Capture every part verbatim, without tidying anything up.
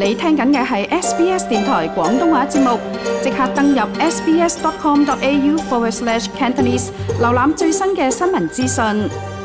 你聽緊嘅係 S B S 電台廣東話節目，即刻登入 sbs.com.au forward slash Cantonese， 瀏覽最新嘅新聞資訊。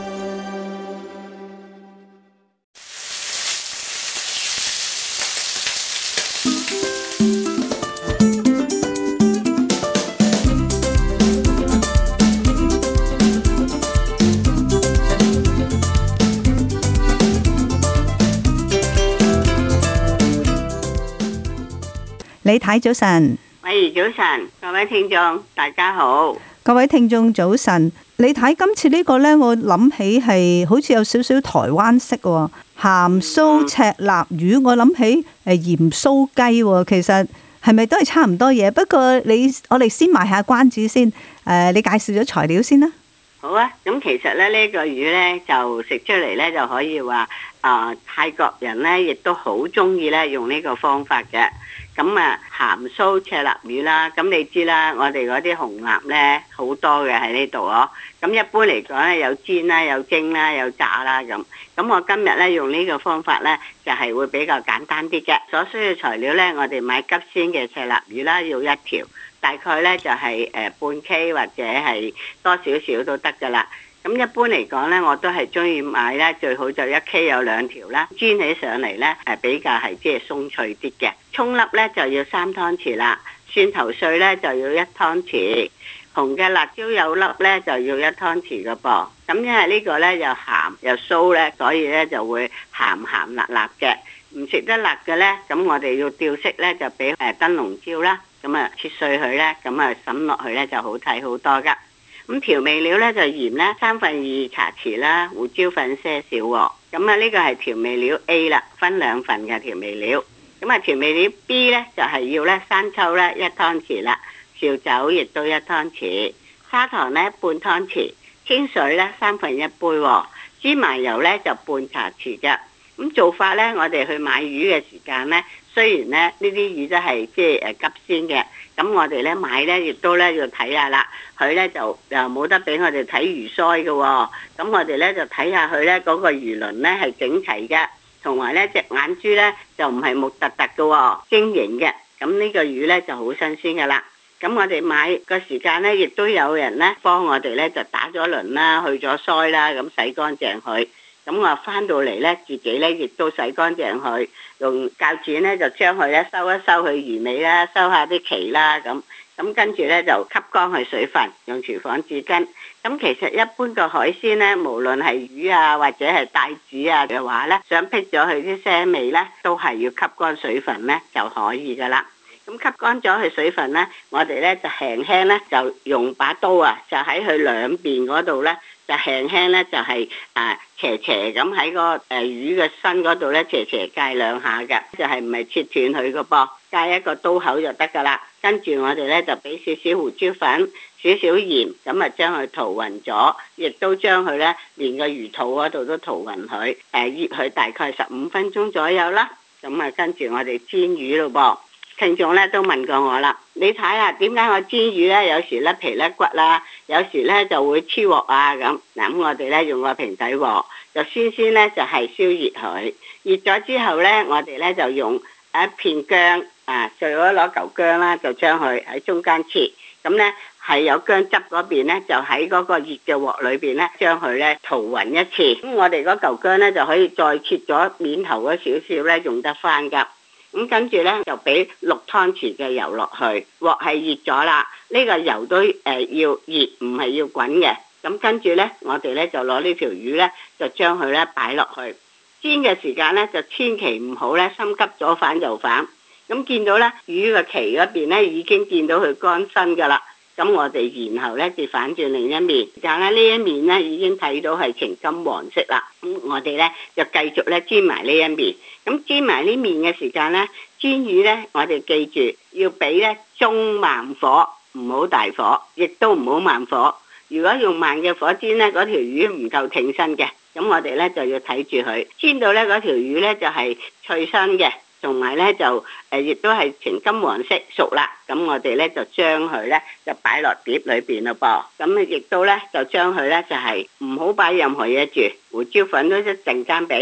李太早晨， 喂，早晨，各位聽眾大家好。 各位聽眾早晨。李太，今次呢個呢，我諗起係好似有少少台灣式喎，鹹酥赤臘魚，我諗起誒鹽酥雞喎，其實係咪都係差唔多嘢？不過你我哋先賣下關子先，誒，你介紹咗材料先啦。 好啊，咁其實咧呢、這個魚呢，就食出嚟呢，就可以話啊、呃、泰國人呢，亦都好中意呢用呢個方法嘅。咁啊鹹酥赤臘魚啦，咁你知啦，我哋嗰啲紅臘呢，好多嘅喺呢度哦。咁一般嚟講呢，有煎啦，有蒸啦，有炸啦咁。咁我今日呢，用呢個方法呢，就係、是、會比較簡單啲嘅。所需嘅材料呢，我哋買急鮮嘅赤臘魚啦，要一條，大概呢，就係誒半 K 或者係多少少都得噶啦。咁一般嚟講呢，我都係中意買呢，最好就一 K 有兩條啦，煎起上嚟呢，係比較係即係鬆脆啲嘅。蔥粒呢就要三湯匙啦，蒜頭碎呢就要一湯匙，紅嘅辣椒油粒呢就要一湯匙嘅噃。咁因為呢個呢又鹹又酥呢，所以呢就會鹹鹹辣辣嘅。唔食得辣嘅呢，咁我哋要調色呢，就俾誒燈籠椒啦，咁啊切碎佢呢，咁啊揼落去呢就好睇好多噶。咁調味料咧就鹽咧三分二茶匙啦，胡椒粉些少喎。咁啊呢個係調味料 A 啦，分兩份嘅調味料。咁啊調味料 B 咧就係要咧生抽咧一湯匙啦，紹酒亦都一湯匙，砂糖咧半湯匙，清水咧三分一杯喎，芝麻油咧就半茶匙嘅。咁做法咧，我哋去買魚嘅時間咧，雖然咧呢啲魚都係即係誒急鮮嘅。咁我哋咧買咧，亦都咧要睇下啦。佢咧就又冇得俾我哋睇魚鰓嘅喎。咁我哋咧就睇下佢咧嗰個魚鱗咧係整齊嘅，同埋咧隻眼珠咧就唔係木突突嘅喎，晶瑩嘅。咁呢個魚咧就好新鮮嘅啦。咁我哋買個時間咧，亦都有人咧幫我哋咧就打咗鱗啦，去咗鰓啦，咁洗乾淨佢。咁我翻到嚟咧，自己咧亦都洗乾淨佢，用鉸剪咧就將佢咧收一收佢魚尾啦，收下啲鰭啦，咁咁跟住咧就吸乾佢水分，用廚房紙巾。咁其實一般個海鮮咧，無論係魚啊或者係帶子啊嘅話咧，想辟咗佢啲腥味咧，都係要吸乾水分咧就可以噶啦。咁吸乾咗佢水分咧，我哋咧就輕輕咧就用把刀啊，就喺佢兩邊嗰度咧。就輕輕咧，就係啊斜斜咁喺個誒魚嘅身嗰度咧，斜斜界兩下嘅，就係唔係切斷佢個噃，界一個刀口就得噶啦。跟住我哋咧就俾少少胡椒粉、少少鹽，咁啊將佢塗勻咗，亦都將佢咧連個魚肚嗰度都塗勻佢，誒醃佢大概十五分鐘左右啦。咁啊跟住我哋煎魚咯噃。聽眾咧都問過我啦，你睇下點解我煎魚咧有時甩皮甩骨啦，有時咧就會黐鑊啊咁。嗱咁我哋咧用個平底鑊，就先先咧就係燒熱佢，熱咗之後咧我哋咧就用一片薑啊，最好攞嚿薑啦，就將佢喺中間切，咁咧係有薑汁嗰邊咧就喺嗰個熱嘅鑊裏邊咧將佢咧塗勻一次。咁我哋嗰嚿薑咧就可以再切咗面頭嗰少少咧用得翻噶。咁跟住呢，就俾六湯匙嘅油落去，鑊係熱咗啦。呢、這個油都誒、呃、要熱，唔係要滾嘅。咁跟住呢，我哋呢就攞呢條魚呢，就將佢呢擺落去煎嘅時間呢，就千祈唔好呢心急左反右反。咁見到呢魚嘅鰭嗰邊呢，已經見到佢乾身噶啦。咁我哋然後呢，就反轉另一面，但係呢一面呢，已經睇到係呈金黃色啦。咁我哋呢，就繼續呢煎埋呢一面。咁煎埋呢面嘅時間呢，煎魚呢，我哋記住要俾呢中慢火，唔好大火，亦都唔好慢火。如果用慢嘅火煎呢，嗰條魚唔夠挺身嘅。咁我哋呢，就要睇住佢煎到呢嗰條魚呢，就係、是、脆身嘅。同埋咧就誒，亦都係呈金黃色熟啦。咁我哋咧就將佢咧就擺落碟裏邊咯噃。咁亦都咧就將佢咧就係唔好擺任何嘢住，胡椒粉都一陣間俾。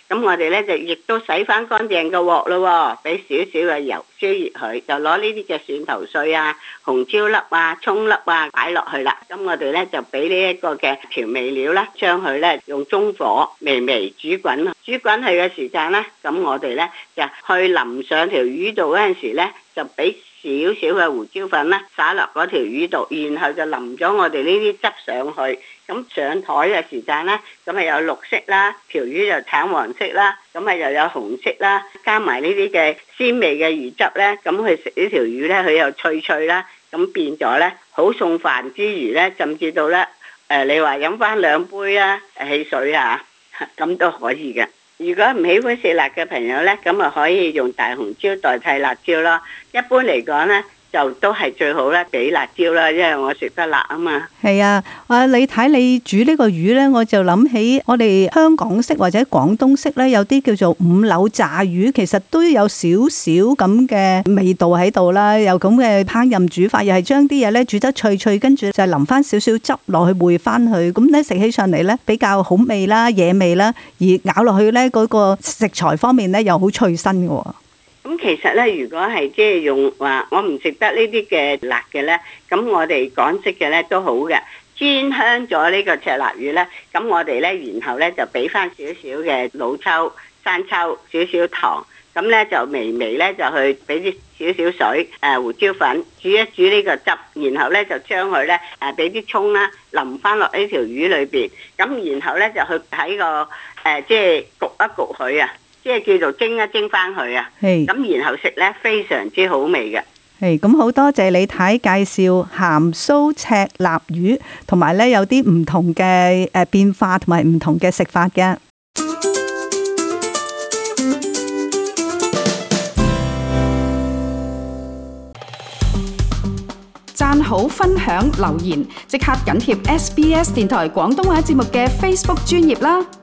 咁我哋咧就亦都洗翻乾淨個鑊咯，俾少少嘅油燒熱佢，就攞呢啲嘅蒜頭碎啊、紅椒粒啊、葱粒啊擺落去啦。咁我哋咧就俾呢一個嘅調味料啦，將佢咧用中火微微煮滾，煮滾佢嘅時間咧，咁我哋咧就去淋上條魚度嗰陣時咧，就俾少少嘅胡椒粉啦，灑落嗰條魚度，然後就淋咗我哋呢啲汁上去。咁上台嘅時間咧，咁啊有綠色啦，條魚就橙黃色啦，咁啊又有紅色啦，加埋呢啲嘅鮮味嘅魚汁咧，咁佢食呢條魚咧，佢又脆脆啦，咁變咗咧好送飯之餘咧，甚至到咧誒，你話飲翻兩杯啊汽水啊，咁都可以嘅。如果唔喜歡食辣嘅朋友咧，咁啊可以用大紅椒代替辣椒咯。一般嚟講咧，就都係最好啦，俾辣椒啦，因為我食得辣啊嘛。 係啊，啊你睇你煮呢個魚呢，我就諗起我哋香港式或者廣東式呢，有啲叫做五柳炸魚，其實都有少少咁嘅味道喺度啦，有咁嘅烹飪煮法，又係將啲嘢呢煮得脆脆，跟住就淋翻少少汁落去燴翻去，咁呢食起上嚟呢，比較好味啦、野味啦，而咬落去呢，嗰個食材方面呢，又好脆身嘅。 咁其實咧，如果係即係用話我唔食得呢啲嘅辣嘅咧，咁我哋港式嘅咧都好嘅，煎香咗呢個赤鱲魚咧，咁我哋咧然後咧就俾翻少少嘅老抽、生抽、少少糖，咁咧就微微咧就去俾啲少少水、誒胡椒粉煮一煮呢個汁，然後咧就將佢咧誒俾啲葱啦淋翻落呢條魚裏邊，咁然後咧就去睇個誒即係焗一焗佢啊。即係叫做蒸一蒸翻佢啊，咁然後食咧非常之好味嘅。 係咁好多謝李太介紹鹹酥赤鱲魚，同埋咧有啲唔同嘅誒變化同埋唔同嘅食法嘅。 讚好、分享、留言，即刻緊貼 S B S 電台廣東話節目嘅 Facebook 專頁啦！